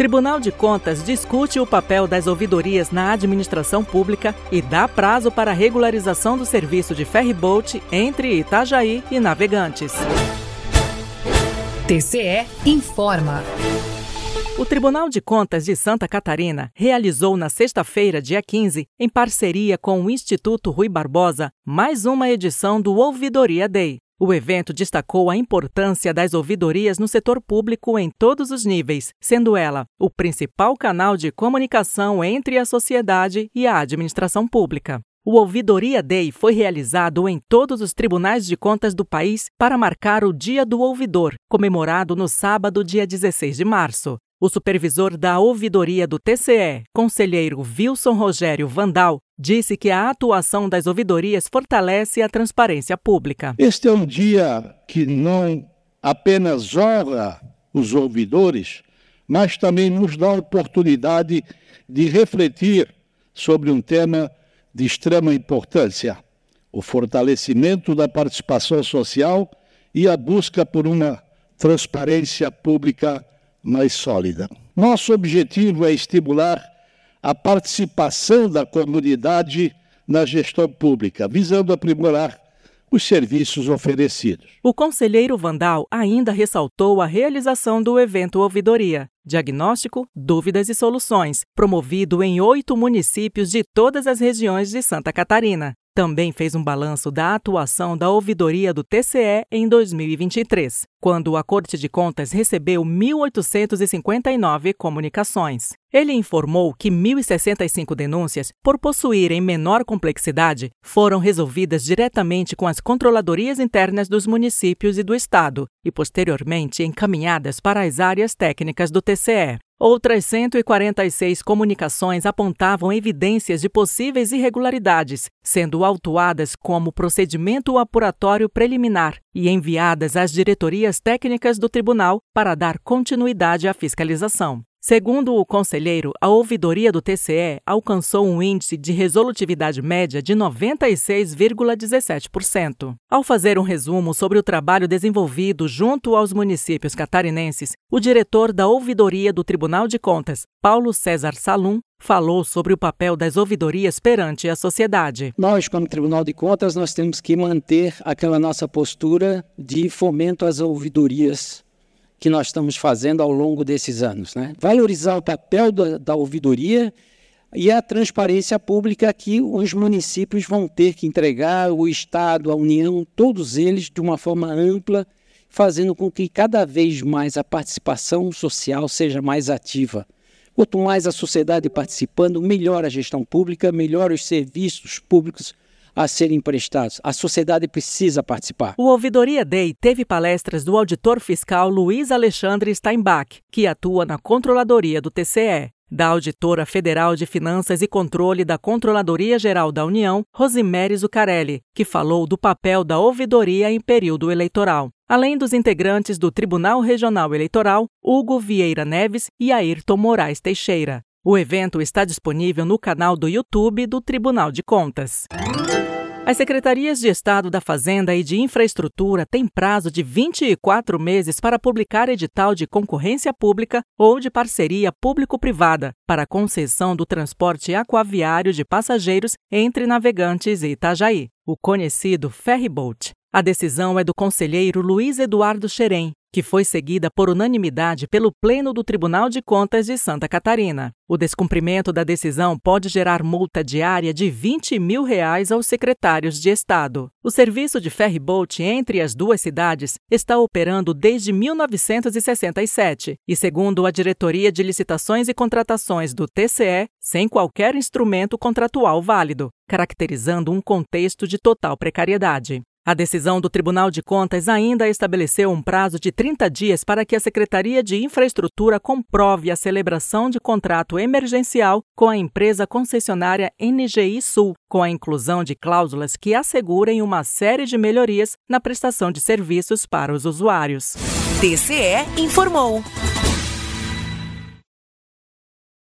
Tribunal de Contas discute o papel das ouvidorias na administração pública e dá prazo para a regularização do serviço de ferryboat entre Itajaí e Navegantes. TCE informa. O Tribunal de Contas de Santa Catarina realizou na sexta-feira, dia 15, em parceria com o Instituto Rui Barbosa, mais uma edição do Ouvidoria Day. O evento destacou a importância das ouvidorias no setor público em todos os níveis, sendo ela o principal canal de comunicação entre a sociedade e a administração pública. O Ouvidoria Day foi realizado em todos os tribunais de contas do país para marcar o Dia do Ouvidor, comemorado no sábado, dia 16 de março. O supervisor da ouvidoria do TCE, conselheiro Wilson Rogério Vandal, disse que a atuação das ouvidorias fortalece a transparência pública. Este é um dia que não apenas honra os ouvidores, mas também nos dá a oportunidade de refletir sobre um tema de extrema importância: o fortalecimento da participação social e a busca por uma transparência pública mais sólida. Nosso objetivo é estimular a participação da comunidade na gestão pública, visando aprimorar os serviços oferecidos. O conselheiro Vandal ainda ressaltou a realização do evento Ouvidoria, Diagnóstico, Dúvidas e Soluções, promovido em 8 municípios de todas as regiões de Santa Catarina. Também fez um balanço da atuação da ouvidoria do TCE em 2023, quando a Corte de Contas recebeu 1.859 comunicações. Ele informou que 1.065 denúncias, por possuírem menor complexidade, foram resolvidas diretamente com as controladorias internas dos municípios e do Estado e, posteriormente, encaminhadas para as áreas técnicas do TCE. Outras 146 comunicações apontavam evidências de possíveis irregularidades, sendo autuadas como procedimento apuratório preliminar e enviadas às diretorias técnicas do tribunal para dar continuidade à fiscalização. Segundo o conselheiro, a ouvidoria do TCE alcançou um índice de resolutividade média de 96,17%. Ao fazer um resumo sobre o trabalho desenvolvido junto aos municípios catarinenses, o diretor da ouvidoria do Tribunal de Contas, Paulo César Salum, falou sobre o papel das ouvidorias perante a sociedade. Nós, como Tribunal de Contas, nós temos que manter aquela nossa postura de fomento às ouvidorias que nós estamos fazendo ao longo desses anos, né? Valorizar o papel da ouvidoria e a transparência pública que os municípios vão ter que entregar, o Estado, a União, todos eles de uma forma ampla, fazendo com que cada vez mais a participação social seja mais ativa. Quanto mais a sociedade participando, melhor a gestão pública, melhor os serviços públicos a serem prestados. A sociedade precisa participar. O Ouvidoria Day teve palestras do auditor fiscal Luiz Alexandre Steinbach, que atua na Controladoria do TCE, da auditora federal de Finanças e Controle da Controladoria Geral da União, Rosimere Zuccarelli, que falou do papel da ouvidoria em período eleitoral, além dos integrantes do Tribunal Regional Eleitoral, Hugo Vieira Neves e Ayrton Moraes Teixeira. O evento está disponível no canal do YouTube do Tribunal de Contas. As Secretarias de Estado da Fazenda e de Infraestrutura têm prazo de 24 meses para publicar edital de concorrência pública ou de parceria público-privada para a concessão do transporte aquaviário de passageiros entre Navegantes e Itajaí, o conhecido ferryboat. A decisão é do conselheiro Luiz Eduardo Xerém, que foi seguida por unanimidade pelo Pleno do Tribunal de Contas de Santa Catarina. O descumprimento da decisão pode gerar multa diária de R$20 mil aos secretários de Estado. O serviço de ferryboat entre as duas cidades está operando desde 1967 e, segundo a Diretoria de Licitações e Contratações do TCE, sem qualquer instrumento contratual válido, caracterizando um contexto de total precariedade. A decisão do Tribunal de Contas ainda estabeleceu um prazo de 30 dias para que a Secretaria de Infraestrutura comprove a celebração de contrato emergencial com a empresa concessionária NGI Sul, com a inclusão de cláusulas que assegurem uma série de melhorias na prestação de serviços para os usuários. TCE informou.